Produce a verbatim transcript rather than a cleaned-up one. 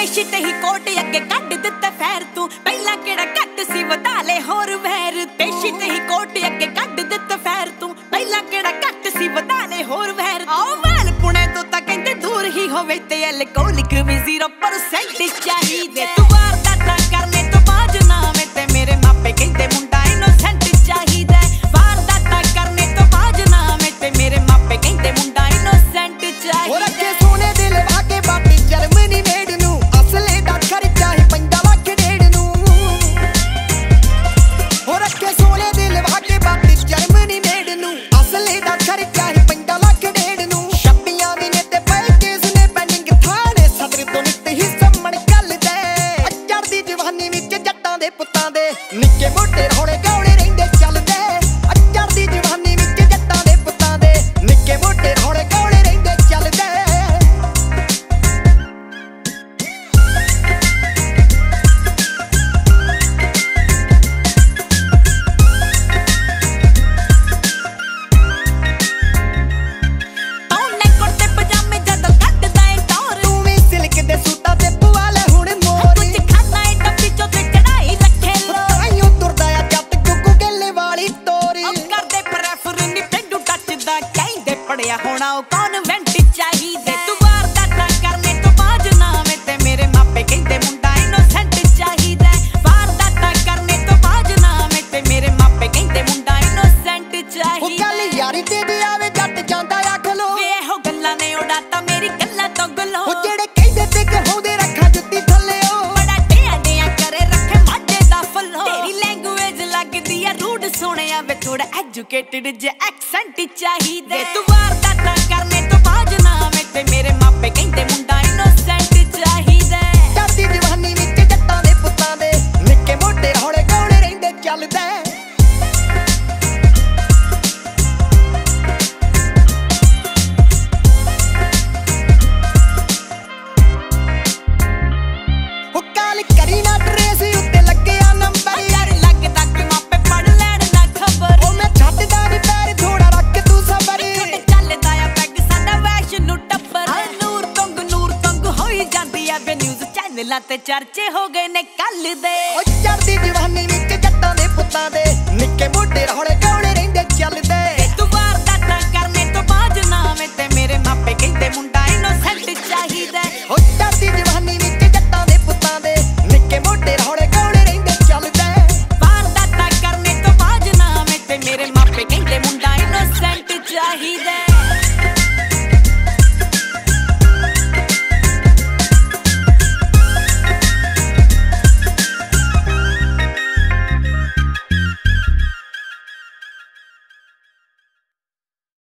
पेशी ते ही कोट अगे कट दिता फैर तू पहला केड़ा घट सी वधा ले होर वैर पेशी ते ही कोट अगे कट दिता फैर तू पहला केड़ा घट सी वधा ले होर वैर आओ वैल पुणे तो ता कहंदे दूर ही होवे ते एल्कोहलिक भी ज़ीरो परसेंट चाहिए तू वारदाता करने तो बाज ना में ते मेरे मापे कहंदे मुंडा इनोसेंट चाहिए वारदाता करने तो बाज ना में ते मेरे मापे कहंदे मुंडा इनोसेंट चाहिए और अगे सोने दिल भागे बाटी जर्मनी मेड नू असले दा खर्चा ही पंजा लाख डेढ़ नू और अगे सोने दिल भागे बाटी जर्मनी मेड नू असले दा खर्चा ही पंजा लाख डेढ़ नू छब्बियां दी ने ते पैकेज ने पेंडिंग थाने सदर तो नित ही सम्मण गल दे अच्चर दी जवानी विच जट्टां दे पुत्तां दे निक्के मोटे रौले गौले रहिंदे चलदे अच्चर दी जवानी विच जट्टां दे पुत्तां दे निक्के मोटे रौले गौले रहिंदे चलदे पढ़िया होना कॉन्वेंट चाहिए तू वारदाता करने तो बाज ना में ते मेरे मापे कहंदे मुंडा इनोसेंट चाहिए वारदाता करने तो बाज ना में ते मेरे मापे कहंदे मुंडा इनोसेंट चाहिए ओ गल यारी ते दी आवे जट जांदा आख लो वे हो गल्लां ने उड़ाता मेरी गल्लां तो गलो ओ जेड़े कहंदे ते कहोंदे रखा जुत्ती थल्ले ओ बड़ा ढेया ढेया करे रखे माडे दा फलो तेरी लैंग्वेज लगदी है रूड सोहणिया वे थोड़ा एजुकेटेड जे एक्सेंट चाहिए तू वारदाता करने तो बाज ना में ते मेरे